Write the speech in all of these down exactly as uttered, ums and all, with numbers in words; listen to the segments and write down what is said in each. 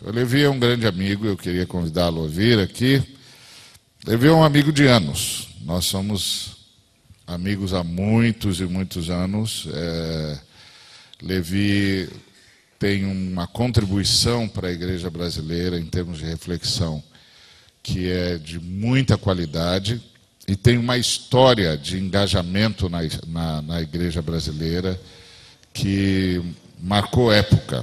O Levi é um grande amigo, eu queria convidá-lo a vir aqui. Levi é um amigo de anos. Nós somos amigos há muitos e muitos anos. É, Levi tem uma contribuição para a igreja brasileira em termos de reflexão que é de muita qualidade e tem uma história de engajamento na, na, na igreja brasileira que marcou época.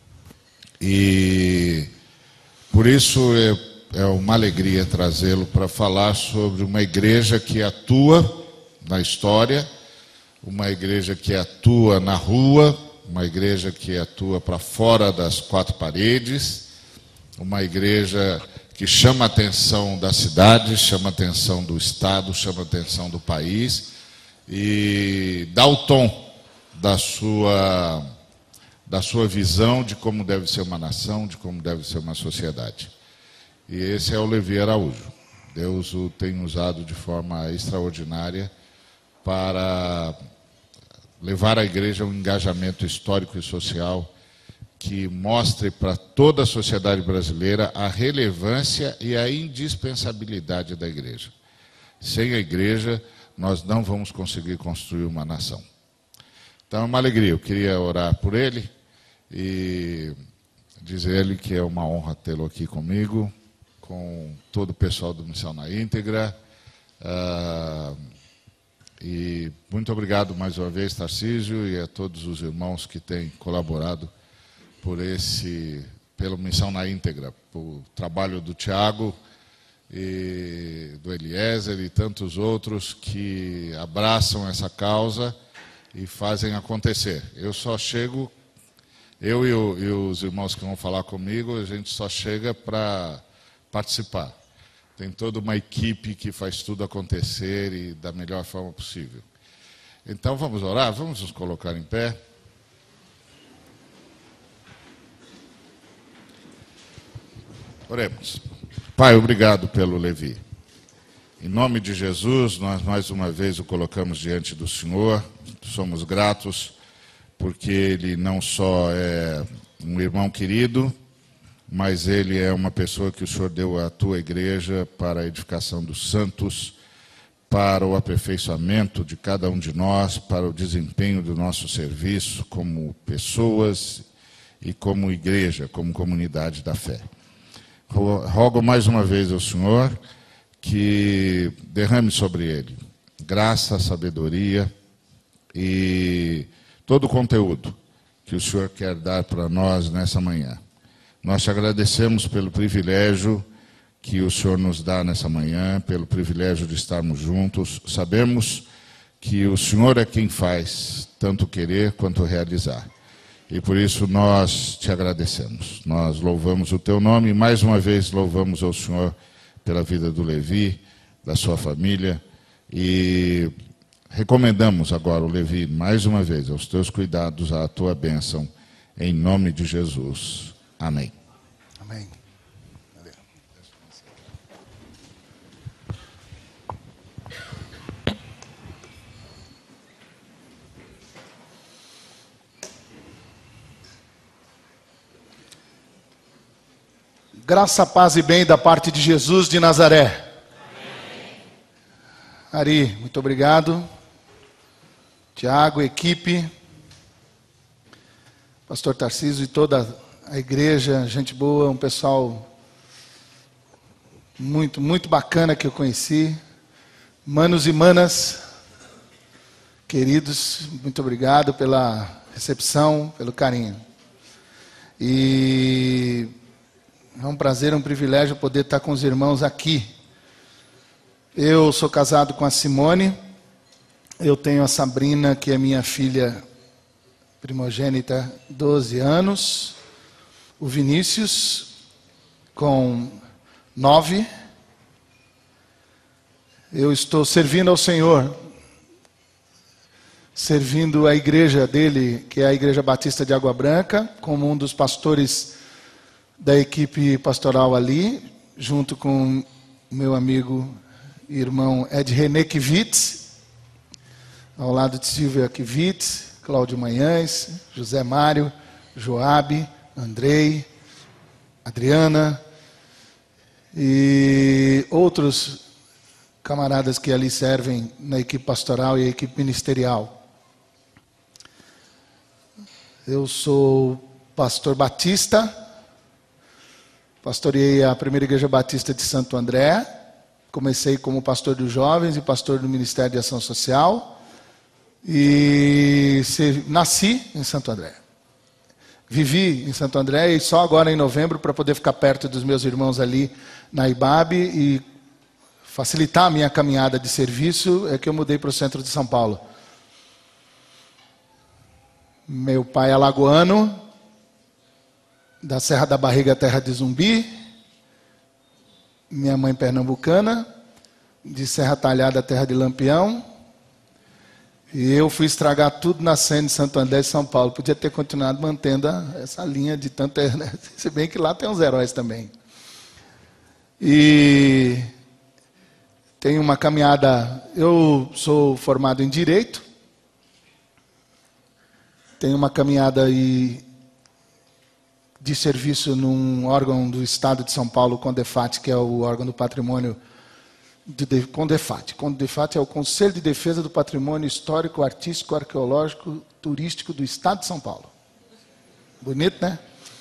E por isso é, é uma alegria trazê-lo para falar sobre uma igreja que atua na história, uma igreja que atua na rua, uma igreja que atua para fora das quatro paredes, uma igreja que chama a atenção da cidade, chama a atenção do estado, chama a atenção do país e dá o tom da sua, da sua visão de como deve ser uma nação, de como deve ser uma sociedade. E esse é o Levi Araújo. Deus o tem usado de forma extraordinária para levar à igreja um engajamento histórico e social que mostre para toda a sociedade brasileira a relevância e a indispensabilidade da igreja. Sem a igreja, nós não vamos conseguir construir uma nação. Então é uma alegria, eu queria orar por ele e dizer a ele que é uma honra tê-lo aqui comigo, com todo o pessoal do Missão na Íntegra. Uh, e muito obrigado mais uma vez, Tarcísio, e a todos os irmãos que têm colaborado por esse, pela Missão na Íntegra, o trabalho do Tiago e do Eliezer e tantos outros que abraçam essa causa e fazem acontecer. Eu só chego, eu e, o, e os irmãos que vão falar comigo, a gente só chega para participar. Tem toda uma equipe que faz tudo acontecer e da melhor forma possível. Então vamos orar, vamos nos colocar em pé. Oremos. Pai, obrigado pelo Levi. Em nome de Jesus, nós mais uma vez o colocamos diante do Senhor. Somos gratos porque ele não só é um irmão querido, mas ele é uma pessoa que o Senhor deu à tua igreja para a edificação dos santos, para o aperfeiçoamento de cada um de nós, para o desempenho do nosso serviço como pessoas e como igreja, como comunidade da fé. Rogo mais uma vez ao Senhor que derrame sobre ele graça, sabedoria e todo o conteúdo que o Senhor quer dar para nós nessa manhã. Nós te agradecemos pelo privilégio que o Senhor nos dá nessa manhã, pelo privilégio de estarmos juntos. Sabemos que o Senhor é quem faz tanto querer quanto realizar. E por isso nós te agradecemos. Nós louvamos o teu nome e mais uma vez louvamos ao Senhor pela vida do Levi, da sua família. E recomendamos agora o Levi mais uma vez aos teus cuidados, à tua bênção, em nome de Jesus. Amém. Amém. Graça, paz e bem da parte de Jesus de Nazaré. Amém. Ari, muito obrigado. Tiago, equipe, pastor Tarcísio e toda a igreja, gente boa, um pessoal muito, muito bacana que eu conheci. Manos e manas, queridos, muito obrigado pela recepção, pelo carinho. E é um prazer, um privilégio poder estar com os irmãos aqui. Eu sou casado com a Simone, eu tenho a Sabrina, que é minha filha primogênita, doze anos, o Vinícius, com nove. Eu estou servindo ao Senhor, servindo a igreja dele, que é a Igreja Batista de Água Branca, como um dos pastores da equipe pastoral ali, junto com o meu amigo e irmão Ed René Kivitz, ao lado de Silvia Kivitz, Cláudio Manhães, José Mário, Joabe, Andrei, Adriana e outros camaradas que ali servem na equipe pastoral e equipe ministerial. Eu sou pastor batista, pastoreei a primeira igreja batista de Santo André, comecei como pastor dos jovens e pastor do Ministério de Ação Social e nasci em Santo André. Vivi em Santo André e só agora em novembro, para poder ficar perto dos meus irmãos ali na I B A B e facilitar a minha caminhada de serviço, é que eu mudei para o centro de São Paulo. Meu pai é alagoano, da Serra da Barriga, terra de Zumbi. Minha mãe pernambucana, de Serra Talhada, terra de Lampião. E eu fui estragar tudo nascendo em Santo André e São Paulo. Podia ter continuado mantendo essa linha de tanto... Né? Se bem que lá tem uns heróis também. E tenho uma caminhada... Eu sou formado em Direito. Tenho uma caminhada aí de serviço num órgão do Estado de São Paulo, CONDEFAT, que é o órgão do patrimônio... De CONDEFAT. CONDEFAT é o Conselho de Defesa do Patrimônio Histórico, Artístico, Arqueológico, Turístico do Estado de São Paulo. Bonito, né?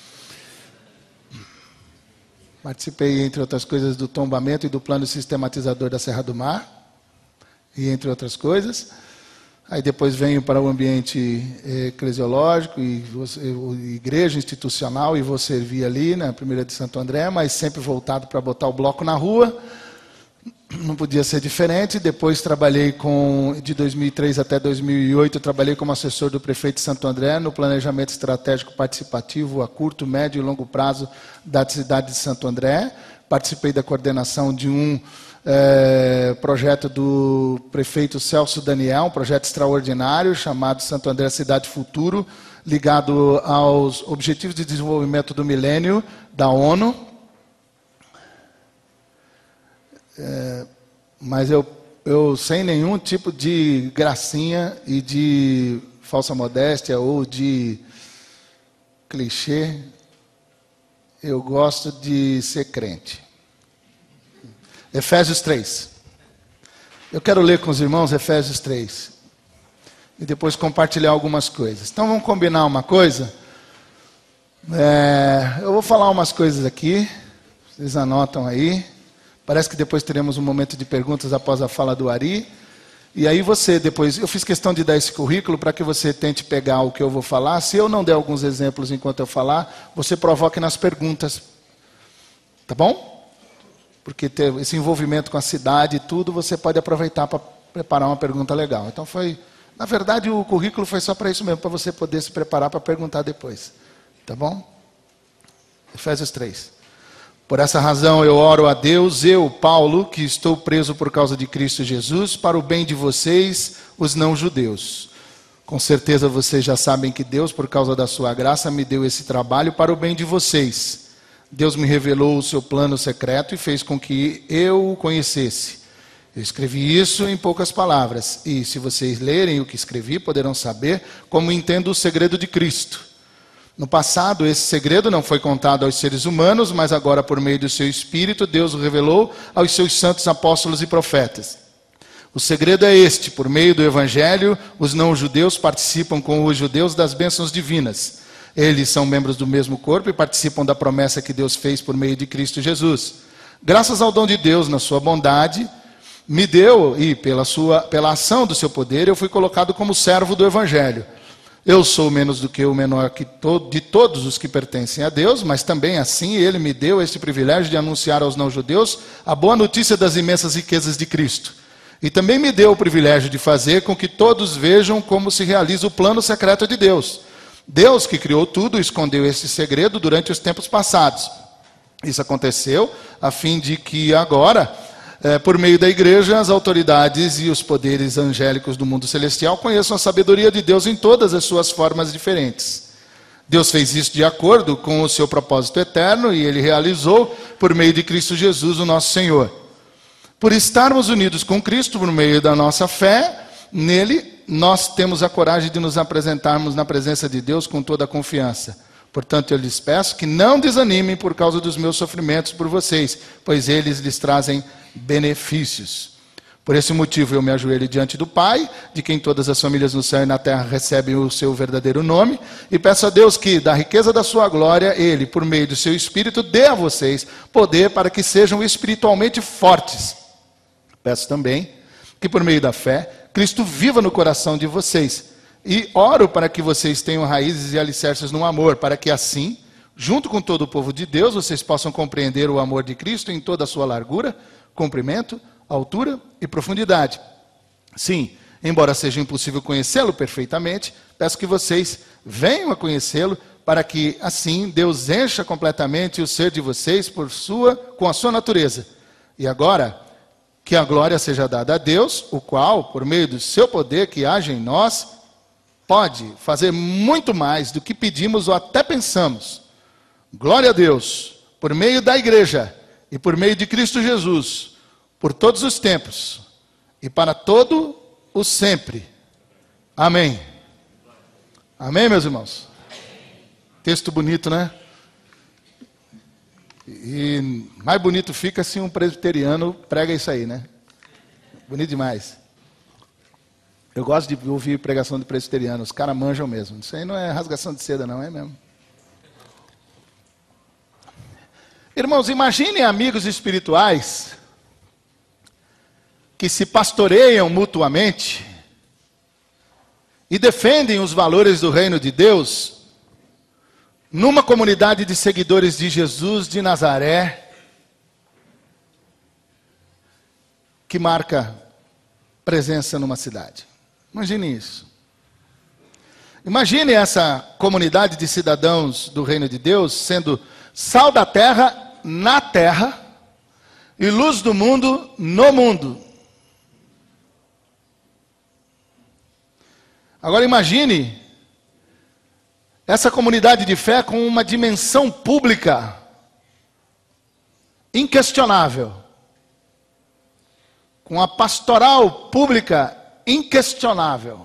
Participei, entre outras coisas, do tombamento e do plano sistematizador da Serra do Mar, e entre outras coisas. Aí depois venho para o ambiente eclesiológico e vou, igreja institucional e vou servir ali na primeira de Santo André, mas sempre voltado para botar o bloco na rua. Não podia ser diferente. Depois trabalhei com, de dois mil e três até dois mil e oito, trabalhei como assessor do prefeito de Santo André no planejamento estratégico participativo a curto, médio e longo prazo da cidade de Santo André. Participei da coordenação de um é, projeto do prefeito Celso Daniel, um projeto extraordinário chamado Santo André Cidade Futuro, ligado aos Objetivos de Desenvolvimento do Milênio da ONU. É, mas eu, eu, sem nenhum tipo de gracinha e de falsa modéstia ou de clichê, eu gosto de ser crente. Efésios três. Eu quero ler com os irmãos Efésios três. E depois compartilhar algumas coisas. Então vamos combinar uma coisa. É, eu vou falar umas coisas aqui. Vocês anotam aí. Parece que depois teremos um momento de perguntas após a fala do Ari. E aí você depois... Eu fiz questão de dar esse currículo para que você tente pegar o que eu vou falar. Se eu não der alguns exemplos enquanto eu falar, você provoque nas perguntas. Tá bom? Porque ter esse envolvimento com a cidade e tudo, você pode aproveitar para preparar uma pergunta legal. Então foi... Na verdade, o currículo foi só para isso mesmo, para você poder se preparar para perguntar depois. Tá bom? Efésios três. Por essa razão eu oro a Deus, eu, Paulo, que estou preso por causa de Cristo Jesus, para o bem de vocês, os não-judeus. Com certeza vocês já sabem que Deus, por causa da sua graça, me deu esse trabalho para o bem de vocês. Deus me revelou o seu plano secreto e fez com que eu o conhecesse. Eu escrevi isso em poucas palavras, e se vocês lerem o que escrevi, poderão saber como entendo o segredo de Cristo. No passado, esse segredo não foi contado aos seres humanos, mas agora, por meio do seu Espírito, Deus o revelou aos seus santos apóstolos e profetas. O segredo é este: por meio do Evangelho, os não-judeus participam com os judeus das bênçãos divinas. Eles são membros do mesmo corpo e participam da promessa que Deus fez por meio de Cristo Jesus. Graças ao dom de Deus, na sua bondade, me deu, e pela, sua, pela ação do seu poder, eu fui colocado como servo do Evangelho. Eu sou menos do que o menor que to- de todos os que pertencem a Deus, mas também assim Ele me deu este privilégio de anunciar aos não-judeus a boa notícia das imensas riquezas de Cristo. E também me deu o privilégio de fazer com que todos vejam como se realiza o plano secreto de Deus. Deus, que criou tudo, escondeu esse segredo durante os tempos passados. Isso aconteceu a fim de que agora... É, por meio da igreja, as autoridades e os poderes angélicos do mundo celestial conheçam a sabedoria de Deus em todas as suas formas diferentes. Deus fez isso de acordo com o seu propósito eterno e Ele realizou por meio de Cristo Jesus, o nosso Senhor. Por estarmos unidos com Cristo, por meio da nossa fé nele, nós temos a coragem de nos apresentarmos na presença de Deus com toda a confiança. Portanto, eu lhes peço que não desanimem por causa dos meus sofrimentos por vocês, pois eles lhes trazem benefícios. Por esse motivo eu me ajoelho diante do Pai, de quem todas as famílias no céu e na terra recebem o seu verdadeiro nome, e peço a Deus que, da riqueza da sua glória, Ele, por meio do seu Espírito, dê a vocês poder para que sejam espiritualmente fortes. Peço também que, por meio da fé, Cristo viva no coração de vocês, e oro para que vocês tenham raízes e alicerces no amor, para que assim, junto com todo o povo de Deus, vocês possam compreender o amor de Cristo em toda a sua largura, comprimento, altura e profundidade. Sim, embora seja impossível conhecê-lo perfeitamente, peço que vocês venham a conhecê-lo, para que assim Deus encha completamente o ser de vocês por sua, com a sua natureza. E agora, que a glória seja dada a Deus, o qual, por meio do seu poder que age em nós, pode fazer muito mais do que pedimos ou até pensamos. Glória a Deus, por meio da igreja e por meio de Cristo Jesus, por todos os tempos, e para todo o sempre. Amém. Amém, meus irmãos? Texto bonito, né? E mais bonito fica se um presbiteriano prega isso aí, né? Bonito demais. Eu gosto de ouvir pregação de presbiteriano, os caras manjam mesmo. Isso aí não é rasgação de seda, não, é mesmo? Irmãos, imaginem amigos espirituais que se pastoreiam mutuamente e defendem os valores do reino de Deus numa comunidade de seguidores de Jesus de Nazaré, que marca presença numa cidade. Imagine isso. Imagine essa comunidade de cidadãos do reino de Deus sendo sal da terra na terra e luz do mundo no mundo. Agora imagine essa comunidade de fé com uma dimensão pública inquestionável, com a pastoral pública inquestionável.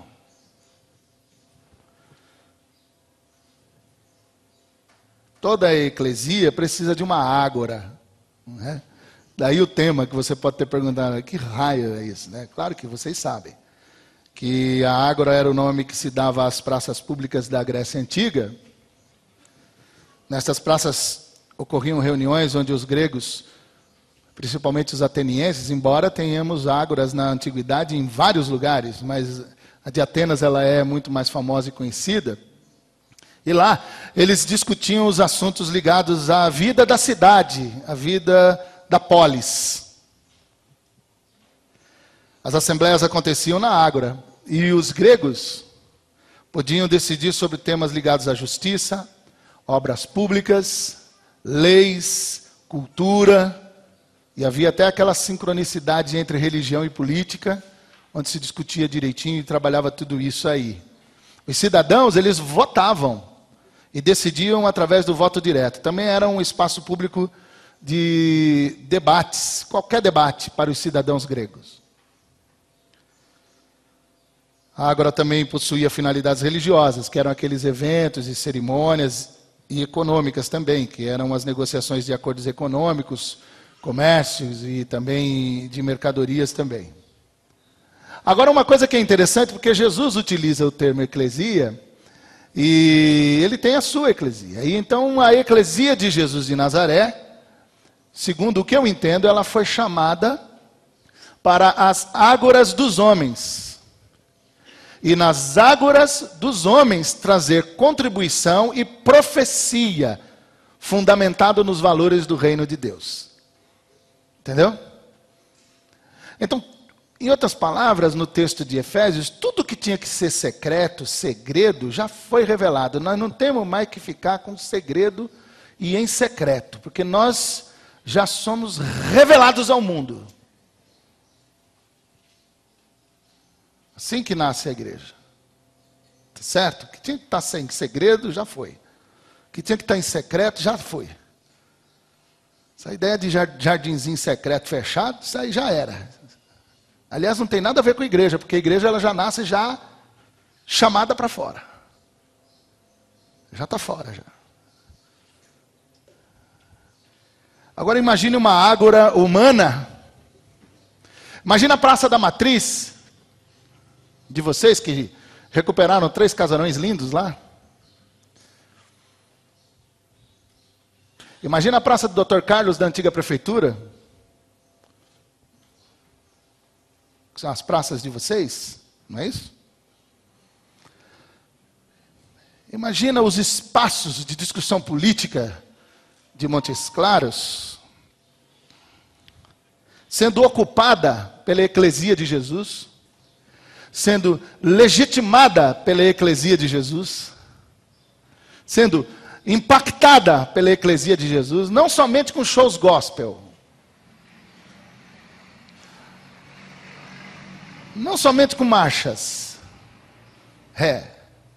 Toda a eclesia precisa de uma ágora, não é? Daí o tema que você pode ter perguntado, que raio é isso, né? Claro que vocês sabem que a ágora era o nome que se dava às praças públicas da Grécia Antiga. Nessas praças ocorriam reuniões onde os gregos, principalmente os atenienses, embora tenhamos ágoras na antiguidade em vários lugares, mas a de Atenas ela é muito mais famosa e conhecida. E lá eles discutiam os assuntos ligados à vida da cidade, à vida da polis. As assembleias aconteciam na ágora. E os gregos podiam decidir sobre temas ligados à justiça, obras públicas, leis, cultura, e havia até aquela sincronicidade entre religião e política, onde se discutia direitinho e trabalhava tudo isso aí. Os cidadãos, eles votavam e decidiam através do voto direto. Também era um espaço público de debates, qualquer debate para os cidadãos gregos. A ágora também possuía finalidades religiosas, que eram aqueles eventos e cerimônias, e econômicas também, que eram as negociações de acordos econômicos, comércios e também de mercadorias também. Agora, uma coisa que é interessante, porque Jesus utiliza o termo eclesia, e ele tem a sua eclesia. E então, a eclesia de Jesus de Nazaré, segundo o que eu entendo, ela foi chamada para as ágoras dos homens. E nas ágoras dos homens trazer contribuição e profecia, fundamentado nos valores do reino de Deus. Entendeu? Então, em outras palavras, no texto de Efésios, tudo que tinha que ser secreto, segredo, já foi revelado. Nós não temos mais que ficar com segredo e em secreto, porque nós já somos revelados ao mundo. Assim que nasce a igreja. Tá certo? O que tinha que estar sem segredo, já foi. O que tinha que estar em secreto, já foi. Essa ideia de jardinzinho secreto fechado, isso aí já era. Aliás, não tem nada a ver com a igreja, porque a igreja ela já nasce já chamada para fora. Já está fora, já. Agora imagine uma ágora humana. Imagina a Praça da Matriz, de vocês que recuperaram três casarões lindos lá. Imagina a Praça do doutor Carlos da antiga prefeitura. Que são as praças de vocês, não é isso? Imagina os espaços de discussão política de Montes Claros sendo ocupada pela eclesia de Jesus, sendo legitimada pela eclesia de Jesus, sendo impactada pela eclesia de Jesus, não somente com shows gospel, não somente com marchas, é,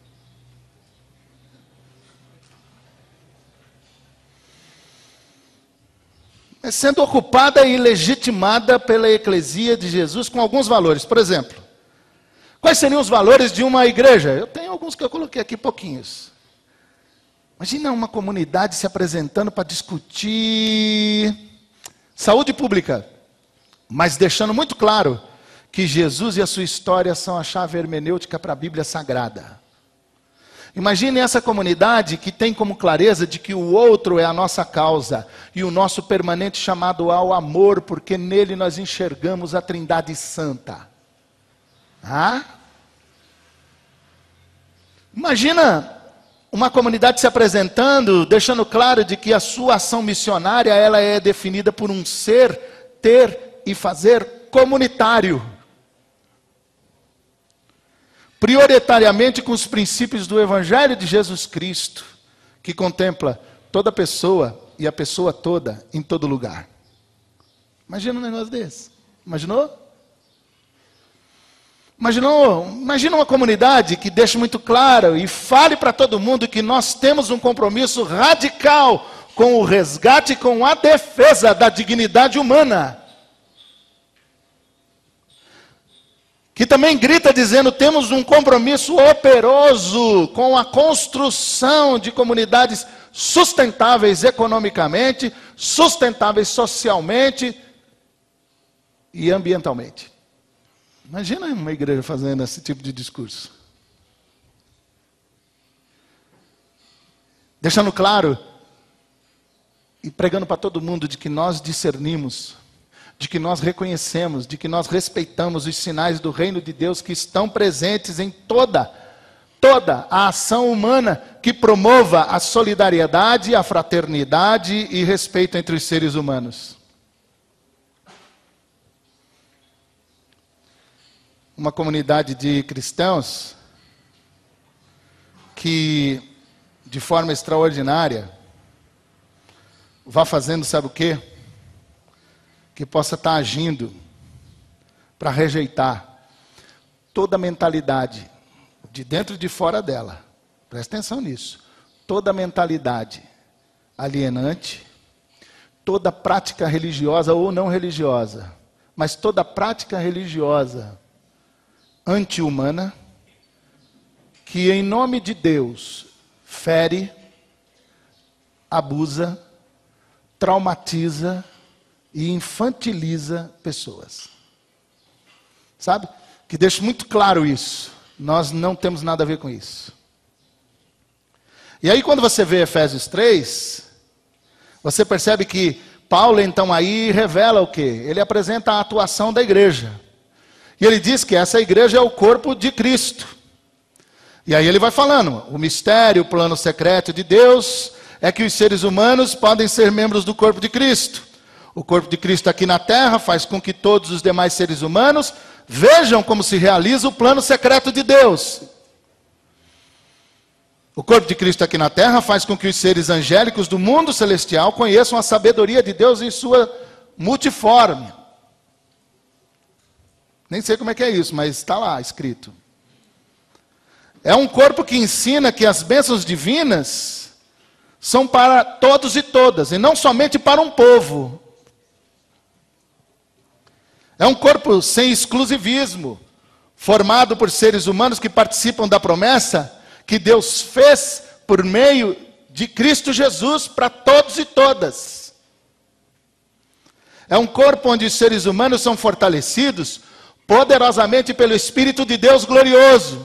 é sendo ocupada e legitimada pela eclesia de Jesus com alguns valores. Por exemplo, quais seriam os valores de uma igreja? Eu tenho alguns que eu coloquei aqui, pouquinhos. Imagina uma comunidade se apresentando para discutir saúde pública, mas deixando muito claro que Jesus e a sua história são a chave hermenêutica para a Bíblia Sagrada. Imagine essa comunidade que tem como clareza de que o outro é a nossa causa e o nosso permanente chamado ao amor, porque nele nós enxergamos a Trindade Santa. Ah? Imagina uma comunidade se apresentando, deixando claro de que a sua ação missionária ela é definida por um ser, ter e fazer comunitário. Prioritariamente com os princípios do Evangelho de Jesus Cristo, que contempla toda pessoa e a pessoa toda em todo lugar. Imagina um negócio desse. Imaginou? Imaginou? Imagina uma comunidade que deixe muito claro e fale para todo mundo que nós temos um compromisso radical com o resgate, com a defesa da dignidade humana. Que também grita dizendo, temos um compromisso operoso com a construção de comunidades sustentáveis economicamente, sustentáveis socialmente e ambientalmente. Imagina uma igreja fazendo esse tipo de discurso. Deixando claro e pregando para todo mundo de que nós discernimos, de que nós reconhecemos, de que nós respeitamos os sinais do reino de Deus que estão presentes em toda, toda a ação humana que promova a solidariedade, a fraternidade e respeito entre os seres humanos. Uma comunidade de cristãos que, de forma extraordinária, vá fazendo, sabe o quê? Que possa estar agindo para rejeitar toda a mentalidade, de dentro e de fora dela, presta atenção nisso, toda a mentalidade alienante, toda prática religiosa ou não religiosa, mas toda prática religiosa anti-humana, que em nome de Deus fere, abusa, traumatiza e infantiliza pessoas. Sabe? Que deixa muito claro isso. Nós não temos nada a ver com isso. E aí quando você vê Efésios três, você percebe que Paulo então aí revela o quê? Ele apresenta a atuação da igreja. E ele diz que essa igreja é o corpo de Cristo. E aí ele vai falando, o mistério, o plano secreto de Deus é que os seres humanos podem ser membros do corpo de Cristo. O corpo de Cristo aqui na terra faz com que todos os demais seres humanos vejam como se realiza o plano secreto de Deus. O corpo de Cristo aqui na terra faz com que os seres angélicos do mundo celestial conheçam a sabedoria de Deus em sua multiforme. Nem sei como é que é isso, mas está lá escrito. É um corpo que ensina que as bênçãos divinas são para todos e todas, e não somente para um povo. É um corpo sem exclusivismo, formado por seres humanos que participam da promessa que Deus fez por meio de Cristo Jesus para todos e todas. É um corpo onde os seres humanos são fortalecidos poderosamente pelo Espírito de Deus glorioso.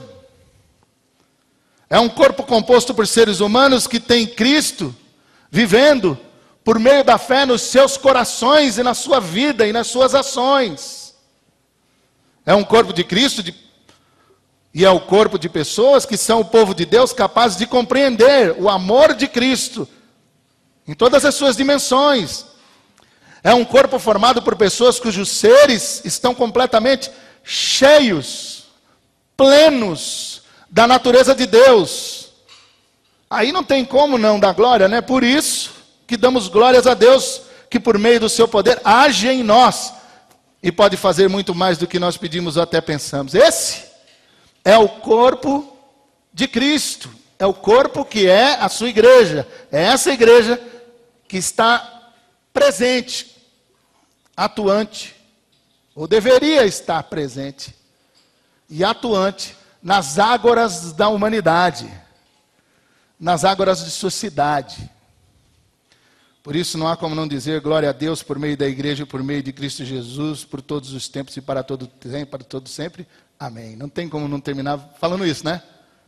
É um corpo composto por seres humanos que tem Cristo vivendo por meio da fé nos seus corações e na sua vida e nas suas ações. É um corpo de Cristo de, e é o corpo de pessoas que são o povo de Deus capazes de compreender o amor de Cristo em todas as suas dimensões. É um corpo formado por pessoas cujos seres estão completamente cheios, plenos da natureza de Deus. Aí não tem como não dar glória, né? Por isso que damos glórias a Deus, que por meio do seu poder age em nós e pode fazer muito mais do que nós pedimos ou até pensamos. Esse é o corpo de Cristo, é o corpo que é a sua igreja. É essa igreja que está presente, atuante, ou deveria estar presente e atuante nas ágoras da humanidade, nas ágoras de sua cidade. Por isso não há como não dizer glória a Deus por meio da igreja, por meio de Cristo Jesus, por todos os tempos e para todo tempo, para todo sempre. Amém. Não tem como não terminar falando isso, né?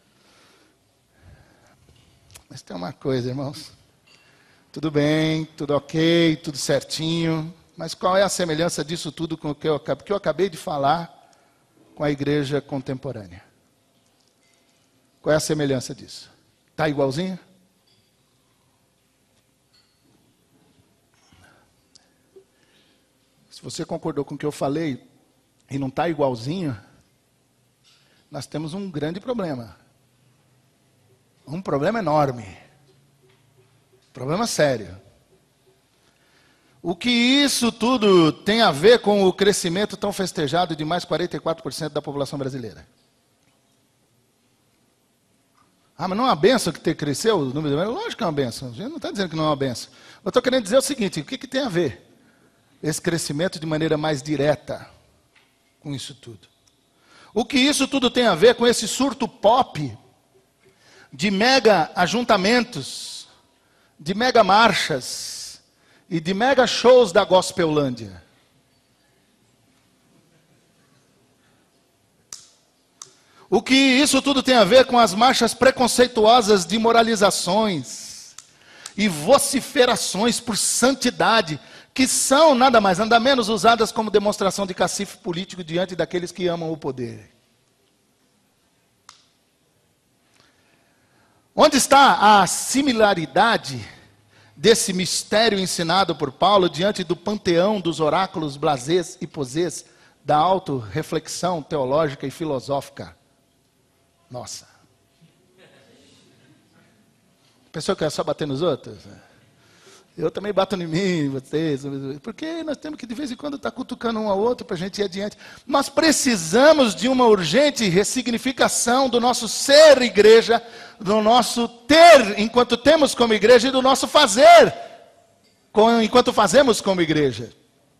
Mas tem uma coisa, irmãos. Tudo bem, tudo ok, tudo certinho. Mas qual é a semelhança disso tudo com o que eu, que eu acabei de falar com a igreja contemporânea? Qual é a semelhança disso? Está igualzinho? Se você concordou com o que eu falei e não está igualzinho, nós temos um grande problema. Um problema enorme. Problema sério. O que isso tudo tem a ver com o crescimento tão festejado de mais quarenta e quatro por cento da população brasileira? Ah, mas não é uma benção que ter cresceu o número de... Lógico que é uma benção. A gente não está dizendo que não é uma benção. Eu estou querendo dizer o seguinte, o que, que tem a ver esse crescimento de maneira mais direta com isso tudo? O que isso tudo tem a ver com esse surto pop de mega ajuntamentos, de mega marchas e de mega shows da Gospelândia? O que isso tudo tem a ver com as marchas preconceituosas de moralizações e vociferações por santidade, que são nada mais, nada menos usadas como demonstração de cacife político diante daqueles que amam o poder? Onde está a similaridade desse mistério ensinado por Paulo diante do panteão dos oráculos blasés e posés da auto-reflexão teológica e filosófica? Nossa. A pessoa quer só bater nos outros? Eu também bato em mim, em vocês. Porque nós temos que de vez em quando estar cutucando um ao outro para a gente ir adiante. Nós precisamos de uma urgente ressignificação do nosso ser igreja, do nosso ter enquanto temos como igreja e do nosso fazer enquanto fazemos como igreja.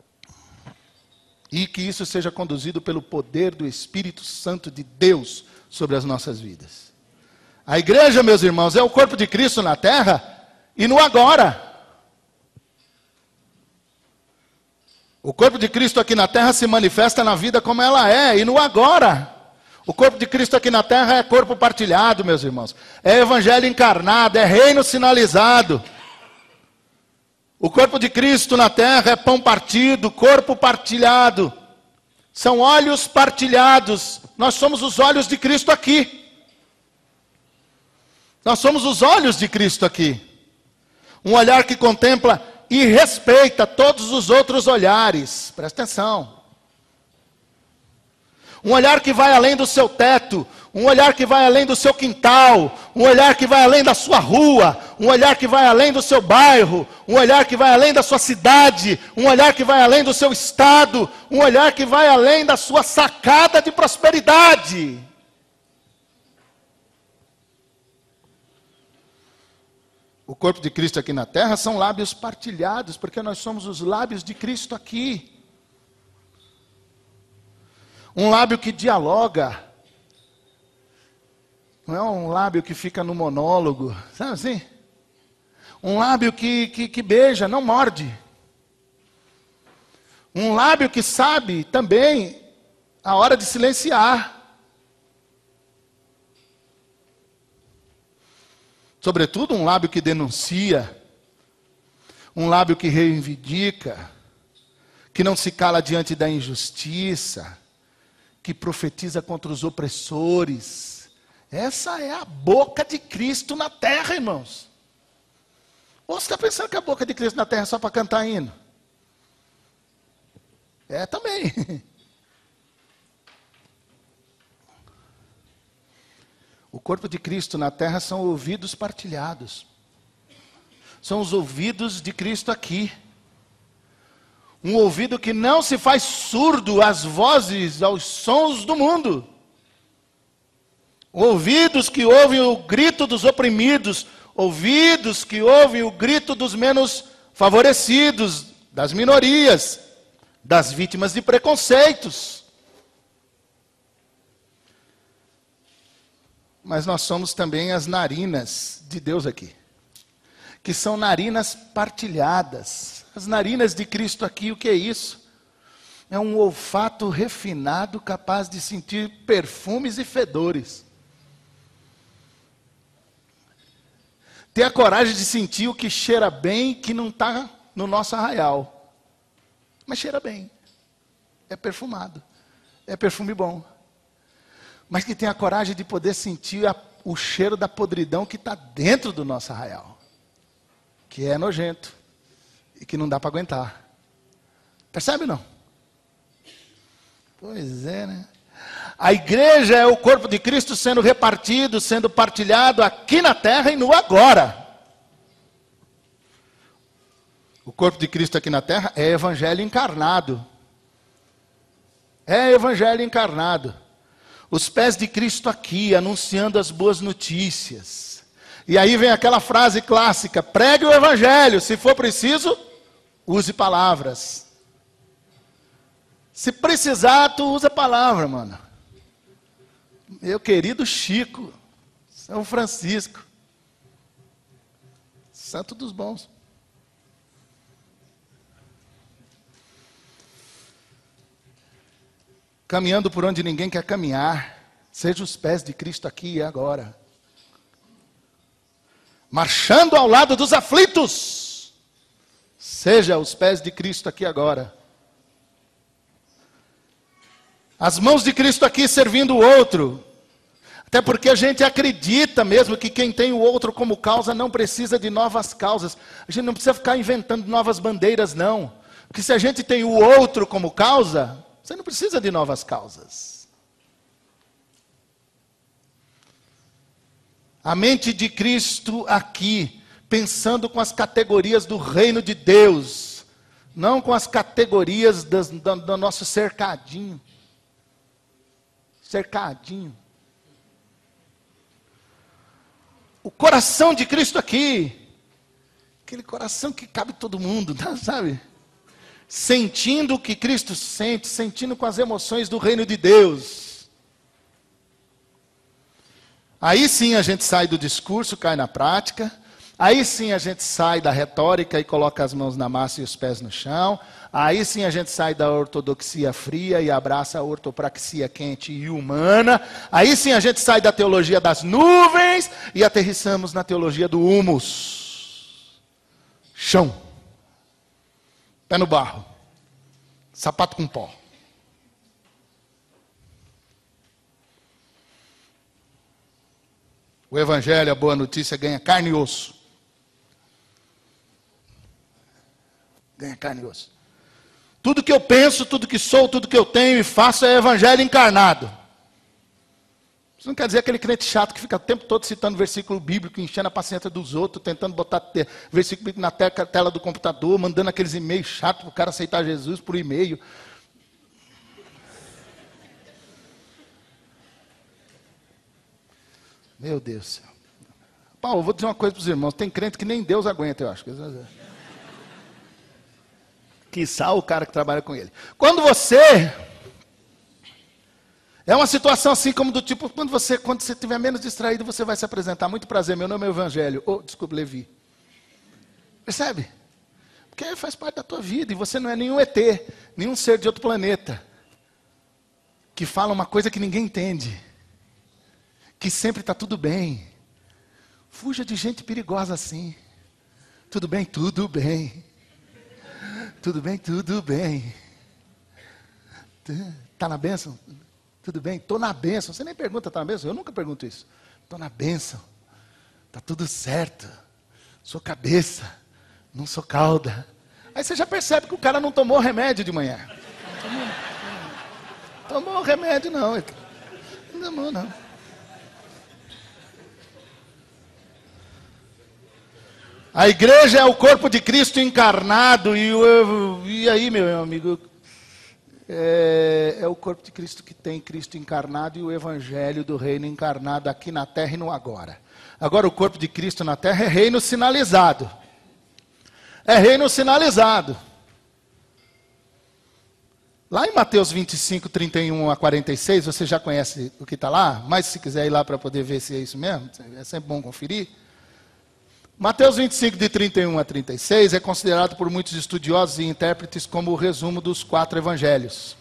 E que isso seja conduzido pelo poder do Espírito Santo de Deus sobre as nossas vidas. A igreja, meus irmãos, é o corpo de Cristo na terra e no agora. O corpo de Cristo aqui na terra se manifesta na vida como ela é e no agora. O corpo de Cristo aqui na terra é corpo partilhado, meus irmãos. É evangelho encarnado, é reino sinalizado. O corpo de Cristo na terra é pão partido, corpo partilhado. São olhos partilhados. Nós somos os olhos de Cristo aqui. Nós somos os olhos de Cristo aqui. Um olhar que contempla e respeita todos os outros olhares. Presta atenção. Um olhar que vai além do seu teto. Um olhar que vai além do seu quintal. Um olhar que vai além da sua rua. Um olhar que vai além do seu bairro. Um olhar que vai além da sua cidade. Um olhar que vai além do seu estado. Um olhar que vai além da sua sacada de prosperidade. O corpo de Cristo aqui na terra são lábios partilhados, porque nós somos os lábios de Cristo aqui. Um lábio que dialoga. Não é um lábio que fica no monólogo, sabe assim? Um lábio que, que, que beija, não morde. Um lábio que sabe também a hora de silenciar. Sobretudo um lábio que denuncia, um lábio que reivindica, que não se cala diante da injustiça, que profetiza contra os opressores. Essa é a boca de Cristo na terra, irmãos. Ou você está pensando que a boca de Cristo na terra é só para cantar hino? É também. O corpo de Cristo na terra são ouvidos partilhados. São os ouvidos de Cristo aqui. Um ouvido que não se faz surdo às vozes, aos sons do mundo. Ouvidos que ouvem o grito dos oprimidos. Ouvidos que ouvem o grito dos menos favorecidos, das minorias, das vítimas de preconceitos. Mas nós somos também as narinas de Deus aqui, que são narinas partilhadas. As narinas de Cristo aqui, o que é isso? É um olfato refinado, capaz de sentir perfumes e fedores. Ter a coragem de sentir o que cheira bem, que não está no nosso arraial. Mas cheira bem. É perfumado. É perfume bom. Mas que tem a coragem de poder sentir a, o cheiro da podridão que está dentro do nosso arraial. Que é nojento. E que não dá para aguentar. Percebe não? Pois é, né? A igreja é o corpo de Cristo sendo repartido, sendo partilhado aqui na terra e no agora. O corpo de Cristo aqui na terra é evangelho encarnado. É evangelho encarnado. Os pés de Cristo aqui, anunciando as boas notícias. E aí vem aquela frase clássica: pregue o evangelho, se for preciso, use palavras. Se precisar, tu usa a palavra, mano. Meu querido Chico, São Francisco, santo dos bons. Caminhando por onde ninguém quer caminhar, seja os pés de Cristo aqui e agora. Marchando ao lado dos aflitos, seja os pés de Cristo aqui agora. As mãos de Cristo aqui servindo o outro. Até porque a gente acredita mesmo que quem tem o outro como causa não precisa de novas causas. A gente não precisa ficar inventando novas bandeiras, não. Porque se a gente tem o outro como causa, você não precisa de novas causas. A mente de Cristo aqui, pensando com as categorias do reino de Deus, não com as categorias das, do, do nosso cercadinho. Cercadinho. O coração de Cristo aqui, aquele coração que cabe todo mundo, sabe? Sentindo o que Cristo sente, sentindo com as emoções do reino de Deus. Aí sim a gente sai do discurso, cai na prática. Aí sim a gente sai da retórica e coloca as mãos na massa e os pés no chão. Aí sim a gente sai da ortodoxia fria e abraça a ortopraxia quente e humana. Aí sim a gente sai da teologia das nuvens e aterrissamos na teologia do humus. Chão. Pé no barro. Sapato com pó. O evangelho, a boa notícia, ganha carne e osso. Ganha carne e osso. Tudo que eu penso, tudo que sou, tudo que eu tenho e faço é evangelho encarnado. Isso não quer dizer aquele crente chato que fica o tempo todo citando versículo bíblico, enchendo a paciência dos outros, tentando botar versículo bíblico na tela do computador, mandando aqueles e-mails chatos para o cara aceitar Jesus por e-mail. Meu Deus do céu. Paulo, eu vou dizer uma coisa para os irmãos. Tem crente que nem Deus aguenta, eu acho. Quiçá o cara que trabalha com ele. Quando você... É uma situação assim como do tipo, quando você quando você estiver menos distraído, você vai se apresentar. Muito prazer, meu nome é Evangelho. Oh, desculpa, Levi. Percebe? porque faz parte da tua vida, e você não é nenhum E T, nenhum ser de outro planeta, que fala uma coisa que ninguém entende, que sempre está tudo bem. Fuja de gente perigosa assim. Tudo bem? Tudo bem. Tudo bem? Tudo bem. Está na bênção? Tudo bem? Estou na bênção. Você nem pergunta, está na bênção? Eu nunca pergunto isso. Estou na bênção. Está tudo certo. Sou cabeça. Não sou cauda. Aí você já percebe que o cara não tomou remédio de manhã. Tomou, tomou remédio não. Não tomou não. A igreja é o corpo de Cristo encarnado. E, o, e aí, meu amigo, é, é o corpo de Cristo que tem Cristo encarnado e o evangelho do reino encarnado aqui na terra e no agora. Agora o corpo de Cristo na terra é reino sinalizado. É reino sinalizado. Lá em Mateus vinte e cinco, trinta e um a quarenta e seis, você já conhece o que está lá? Mas se quiser ir lá para poder ver se é isso mesmo, é sempre bom conferir. Mateus vinte e cinco, de trinta e um a trinta e seis, é considerado por muitos estudiosos e intérpretes como o resumo dos quatro evangelhos.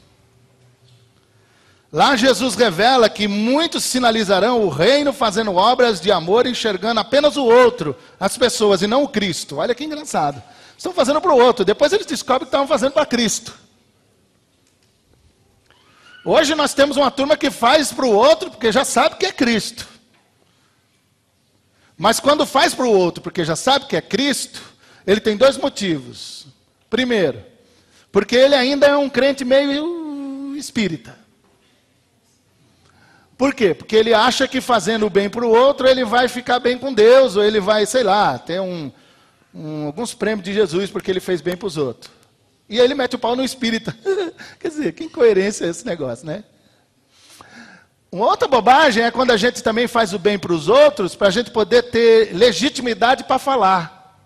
Lá Jesus revela que muitos sinalizarão o reino fazendo obras de amor, enxergando apenas o outro, as pessoas, e não o Cristo. Olha que engraçado. Estão fazendo para o outro, depois eles descobrem que estavam fazendo para Cristo. Hoje nós temos uma turma que faz para o outro, porque já sabe que é Cristo. Mas quando faz para o outro, porque já sabe que é Cristo, ele tem dois motivos. Primeiro, porque ele ainda é um crente meio espírita. Por quê? Porque ele acha que fazendo o bem para o outro, ele vai ficar bem com Deus, ou ele vai, sei lá, ter um, um, alguns prêmios de Jesus, porque ele fez bem para os outros. E aí ele mete o pau no espírita. Quer dizer, que incoerência é esse negócio, né? Uma outra bobagem é quando a gente também faz o bem para os outros, para a gente poder ter legitimidade para falar.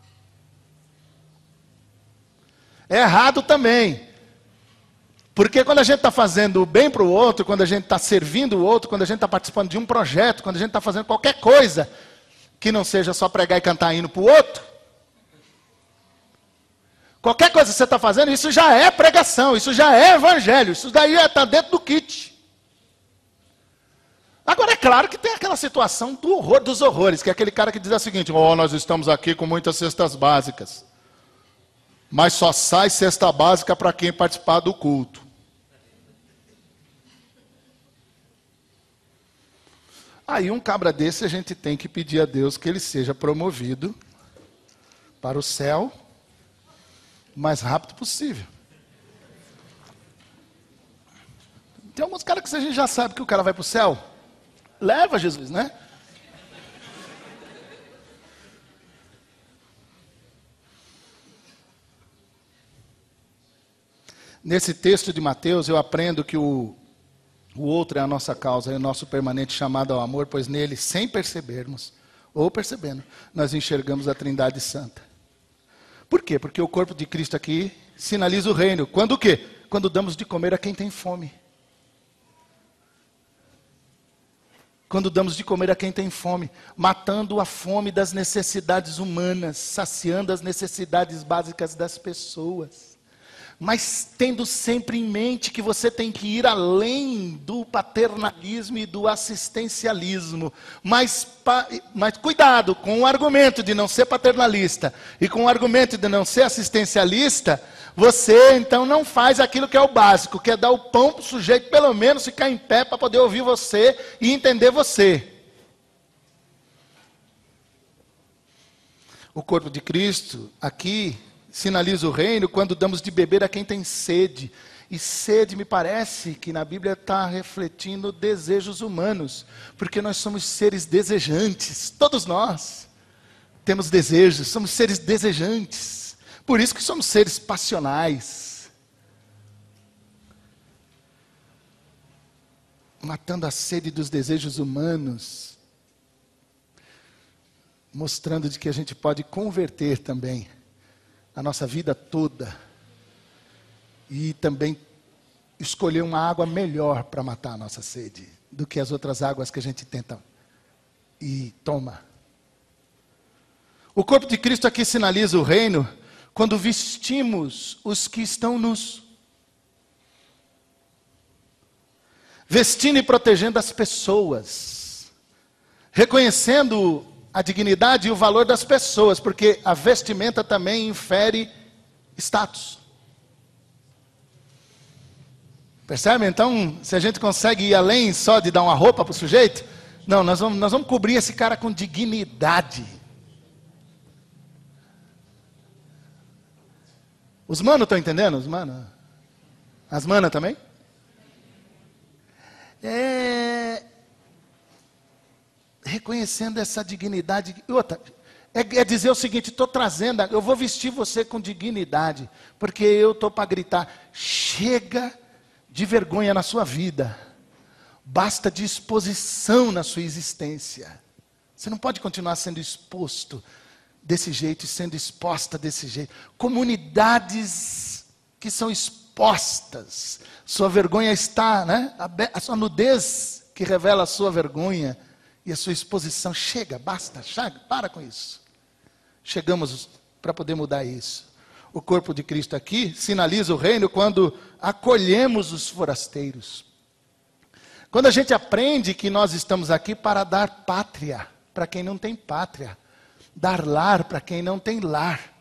É errado também. Porque quando a gente está fazendo o bem para o outro, quando a gente está servindo o outro, quando a gente está participando de um projeto, quando a gente está fazendo qualquer coisa, que não seja só pregar e cantar hino para o outro, qualquer coisa que você está fazendo, isso já é pregação, isso já é evangelho, isso daí está dentro do kit. Agora é claro que tem aquela situação do horror dos horrores, que é aquele cara que diz o seguinte: oh, nós estamos aqui com muitas cestas básicas, mas só sai cesta básica para quem participar do culto. Aí um cabra desse a gente tem que pedir a Deus que ele seja promovido para o céu o mais rápido possível. Tem alguns caras que a gente já sabe que o cara vai para o céu. Leva Jesus, né? Nesse texto de Mateus, eu aprendo que o, o outro é a nossa causa, é o nosso permanente chamado ao amor, pois nele, sem percebermos, ou percebendo, nós enxergamos a Trindade Santa. Por quê? Porque o corpo de Cristo aqui sinaliza o reino. Quando o quê? Quando damos de comer a quem tem fome. Quando damos de comer a quem tem fome, matando a fome das necessidades humanas, saciando as necessidades básicas das pessoas. Mas tendo sempre em mente que você tem que ir além do paternalismo e do assistencialismo. Mas, mas cuidado com o argumento de não ser paternalista e com o argumento de não ser assistencialista, você então não faz aquilo que é o básico, que é dar o pão para o sujeito pelo menos ficar em pé para poder ouvir você e entender você. O corpo de Cristo aqui sinaliza o reino quando damos de beber a quem tem sede. E sede, me parece que na Bíblia está refletindo desejos humanos, porque nós somos seres desejantes, todos nós temos desejos, somos seres desejantes. Por isso que somos seres passionais. Matando a sede dos desejos humanos. Mostrando de que a gente pode converter também a nossa vida toda. E também escolher uma água melhor para matar a nossa sede. Do que as outras águas que a gente tenta e toma. O corpo de Cristo aqui sinaliza o reino quando vestimos os que estão nus. Vestindo e protegendo as pessoas, reconhecendo a dignidade e o valor das pessoas, porque a vestimenta também infere status. Percebe? Então, se a gente consegue ir além só de dar uma roupa para o sujeito, não, nós vamos, nós vamos cobrir esse cara com dignidade. Os manos estão entendendo? Os manos? As manas também? É... Reconhecendo essa dignidade. E outra, é, é dizer o seguinte, estou trazendo, eu vou vestir você com dignidade, porque eu estou para gritar, chega de vergonha na sua vida, basta de exposição na sua existência. Você não pode continuar sendo exposto desse jeito e sendo exposta desse jeito. Comunidades que são expostas, sua vergonha está, né? A sua nudez que revela a sua vergonha e a sua exposição. Chega, basta, chega, para com isso. Chegamos para poder mudar isso. O corpo de Cristo aqui sinaliza o reino quando acolhemos os forasteiros. Quando a gente aprende que nós estamos aqui para dar pátria para quem não tem pátria, dar lar para quem não tem lar,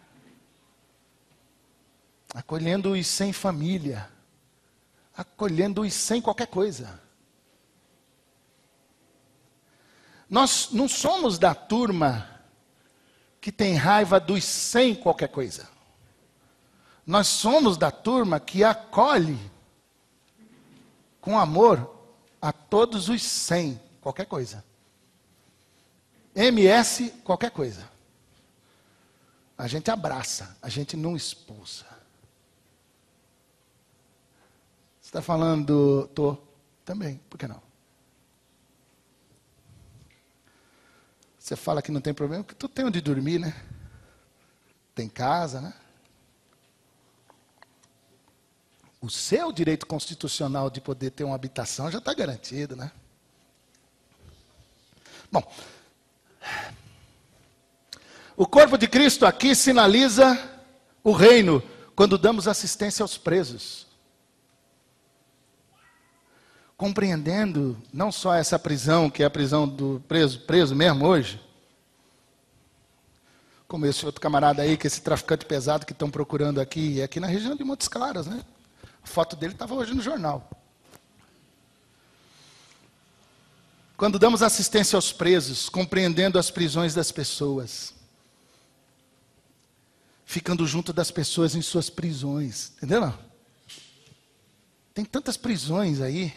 acolhendo os sem família, acolhendo os sem qualquer coisa. Nós não somos da turma que tem raiva dos sem qualquer coisa. Nós somos da turma que acolhe com amor a todos os sem qualquer coisa. M S qualquer coisa. A gente abraça, a gente não expulsa. Você está falando, tô também, por que não? Você fala que não tem problema, porque tu tem onde dormir, né? Tem casa, né? O seu direito constitucional de poder ter uma habitação já está garantido, né? Bom, o corpo de Cristo aqui sinaliza o reino quando damos assistência aos presos. Compreendendo não só essa prisão, que é a prisão do preso, preso mesmo hoje, como esse outro camarada aí, que esse traficante pesado que estão procurando aqui, aqui na região de Montes Claros, né? A foto dele estava hoje no jornal. Quando damos assistência aos presos, compreendendo as prisões das pessoas, ficando junto das pessoas em suas prisões, entendeu não? Tem tantas prisões aí.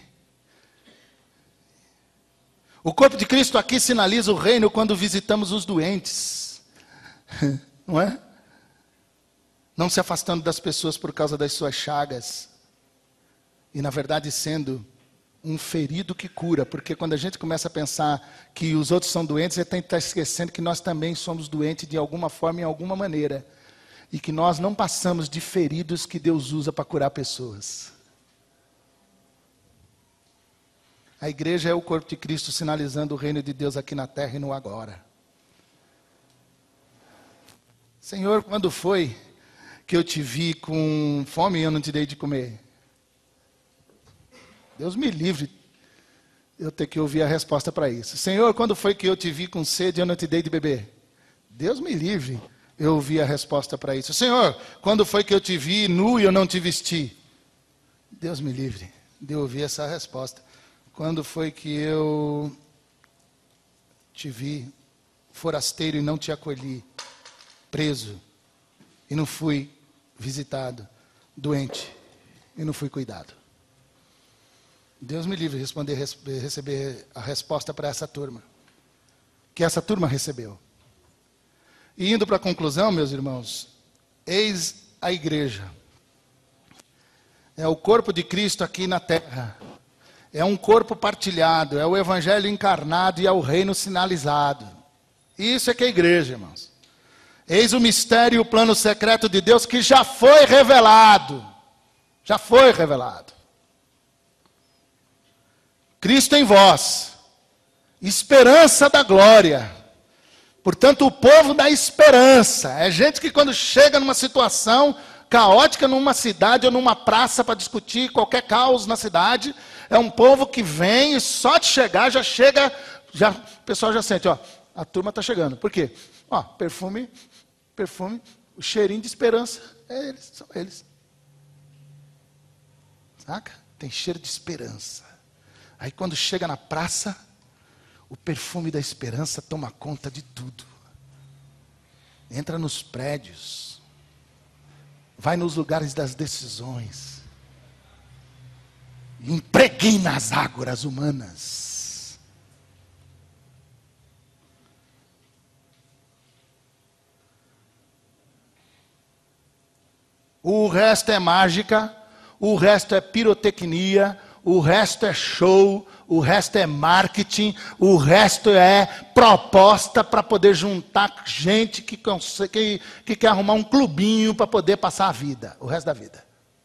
O corpo de Cristo aqui sinaliza o reino quando visitamos os doentes, não é? Não se afastando das pessoas por causa das suas chagas, e na verdade sendo um ferido que cura, porque quando a gente começa a pensar que os outros são doentes, a gente tem que estar esquecendo que nós também somos doentes de alguma forma, em alguma maneira, e que nós não passamos de feridos que Deus usa para curar pessoas. A igreja é o corpo de Cristo sinalizando o reino de Deus aqui na terra e no agora. Senhor, quando foi que eu te vi com fome e eu não te dei de comer? Deus me livre eu ter que ouvir a resposta para isso. Senhor, quando foi que eu te vi com sede e eu não te dei de beber? Deus me livre eu ouvir a resposta para isso. Senhor, quando foi que eu te vi nu e eu não te vesti? Deus me livre de eu ouvir essa resposta. Quando foi que eu te vi forasteiro e não te acolhi, preso e não fui visitado, doente e não fui cuidado? Deus me livre de responder, receber a resposta para essa turma, que essa turma recebeu. E indo para a conclusão, meus irmãos, eis a igreja. É o corpo de Cristo aqui na terra. É um corpo partilhado, é o evangelho encarnado e é o reino sinalizado. Isso é que é a igreja, irmãos. Eis o mistério e o plano secreto de Deus que já foi revelado. Já foi revelado. Cristo em vós, esperança da glória. Portanto, o povo da esperança é gente que quando chega numa situação caótica, numa cidade ou numa praça para discutir qualquer caos na cidade, é um povo que vem e só de chegar já chega, já, o pessoal já sente, ó, a turma está chegando. Por quê? Ó, perfume, perfume, o cheirinho de esperança, é eles, são eles. Saca? Tem cheiro de esperança. Aí quando chega na praça, o perfume da esperança toma conta de tudo. Entra nos prédios. Vai nos lugares das decisões. Impregna as ágoras humanas. O resto é mágica, o resto é pirotecnia, o resto é show, o resto é marketing, o resto é proposta para poder juntar gente que, que, que quer arrumar um clubinho para poder passar a vida, o resto da vida.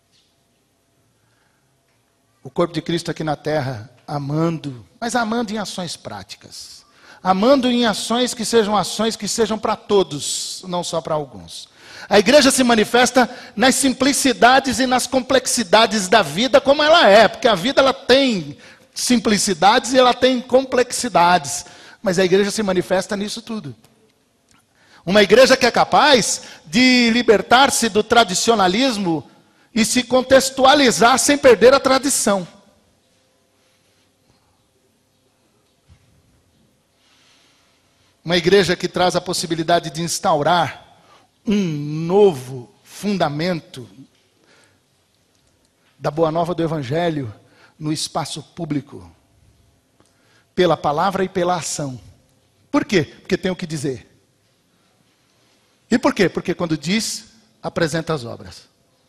O corpo de Cristo aqui na terra, amando, mas amando em ações práticas. Amando em ações que sejam ações que sejam para todos, não só para alguns. A igreja se manifesta nas simplicidades e nas complexidades da vida como ela é, porque a vida ela tem simplicidades e ela tem complexidades, mas a igreja se manifesta nisso tudo. Uma igreja que é capaz de libertar-se do tradicionalismo e se contextualizar sem perder a tradição. Uma igreja que traz a possibilidade de instaurar um novo fundamento da boa nova do Evangelho no espaço público, pela palavra e pela ação. Por quê? Porque tem o que dizer. E por quê? Porque quando diz, apresenta as obras.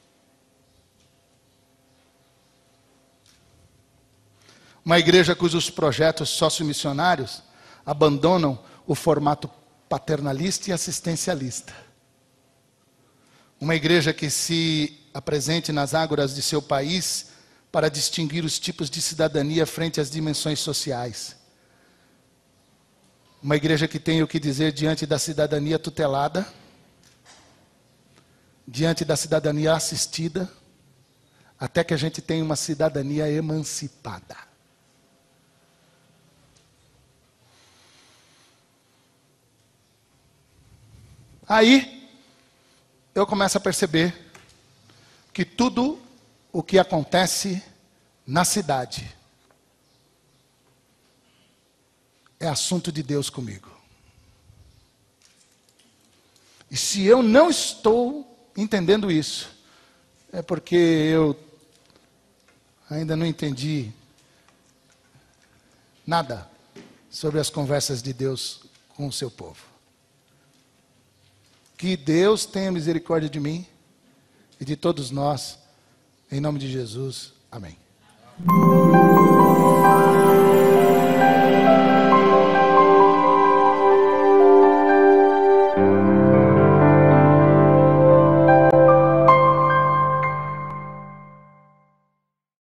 Uma igreja cujos projetos sociomissionários abandonam o formato paternalista e assistencialista. Uma igreja que se apresente nas ágoras de seu país para distinguir os tipos de cidadania frente às dimensões sociais. Uma igreja que tenha o que dizer diante da cidadania tutelada, diante da cidadania assistida, até que a gente tenha uma cidadania emancipada. Aí, eu começo a perceber que tudo o que acontece na cidade é assunto de Deus comigo. E se eu não estou entendendo isso, é porque eu ainda não entendi nada sobre as conversas de Deus com o seu povo. Que Deus tenha misericórdia de mim e de todos nós, em nome de Jesus. Amém.